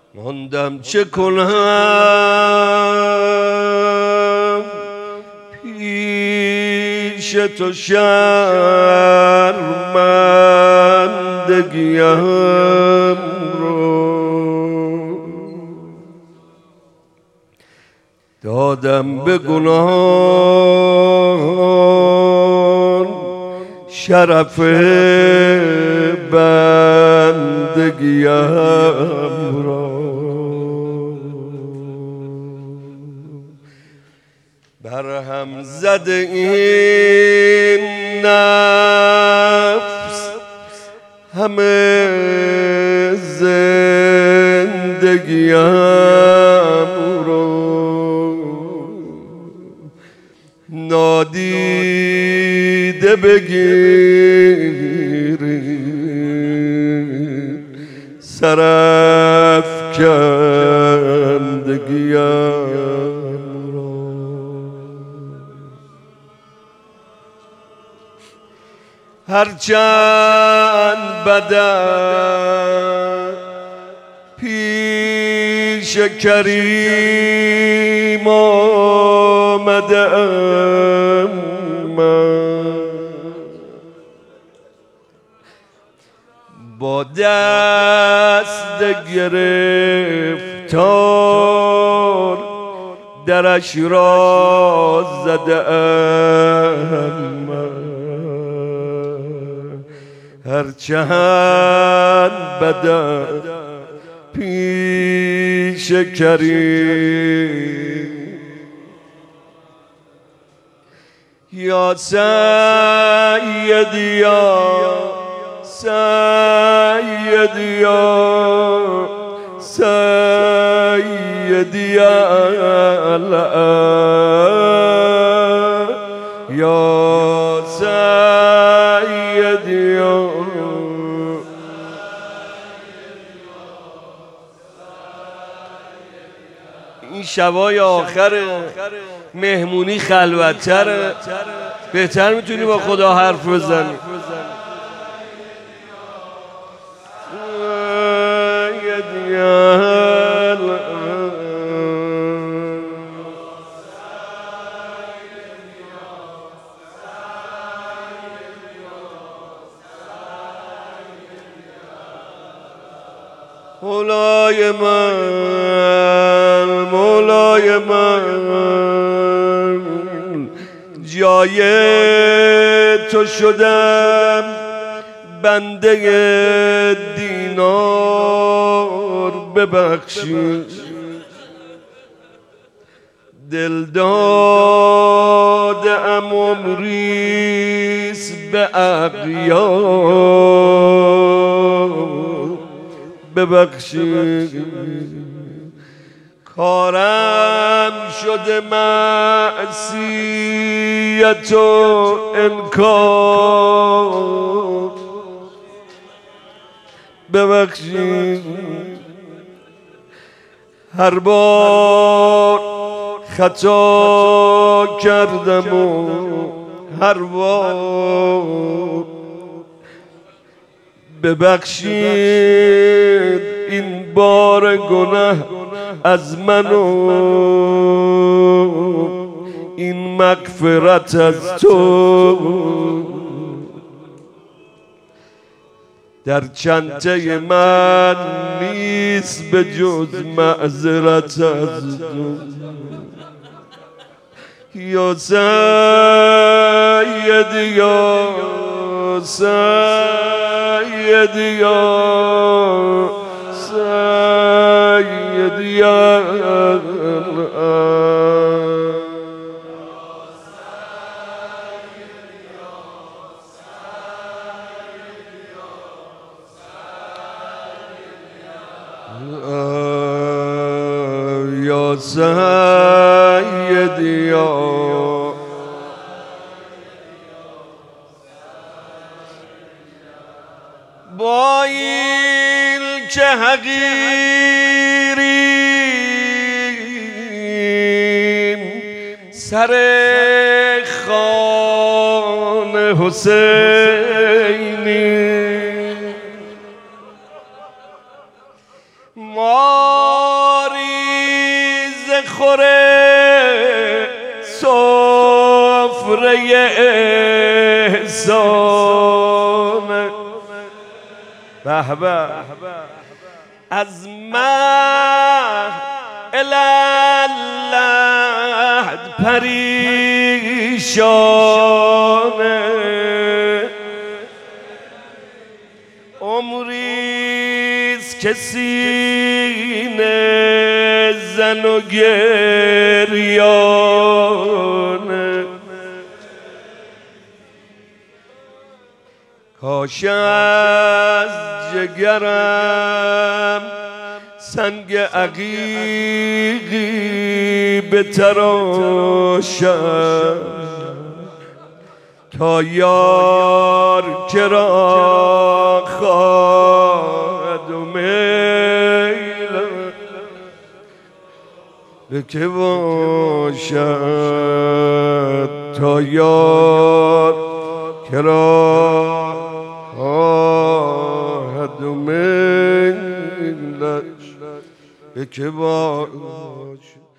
ماندم چه کنم پیش تو شرمندگیم رو دادم به گناهان شرف بندگیم را برهم زده این نفس همه زندگیم رو نادیده بگیری سرافکندگیم را هرچند بدم پیش کریم آمدم من با دست گرفتار درش را زدم من هرچند بدم پیش کریم یا سیدی یا سیدی یا سیدی یا سیدی این شبای آخر مهمونی خلوت‌تره، بهتر میتونی با خدا حرف بزنی. مولای من مولای من جای تو شدم بنده دینار ببخشی دل دادم عمریست به اغیار ببخشی کارم شده معصیت و انکار ببخشی هر بار خطا کردم و هر بار ببخشید این بار گناه از من و این مغفرت از تو در چنته من نیست به جز معذرت از تو یا سیدی یا سیدی یا سیدی یا سیدی یا با این که حقیریم سر خوان حسینی ما خوره سفره احسان به به از مه الالحد پریشانه عمریست که سینه زن و گریانه کاش از جگرم سنگ عقیقی بتراشم تا یار که را خواهد و میل به که باشد تا یار که را خواهد و میلش به که باشد